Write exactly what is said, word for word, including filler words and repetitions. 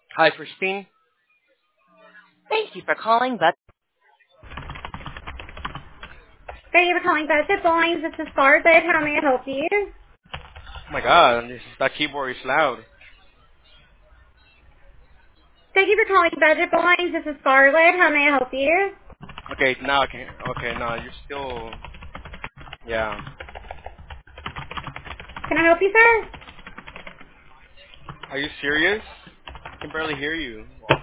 Hi, Christine. Thank you for calling, but Thank you for calling Budget Bowlings. This is Scarlett. How may I help you? Oh my God, this that keyboard is loud. Thank you for calling Budget Bowlings. This is Scarlett. How may I help you? Okay, now I can. Okay, now you're still. Yeah. Can I help you, sir? Are you serious? I can barely hear you.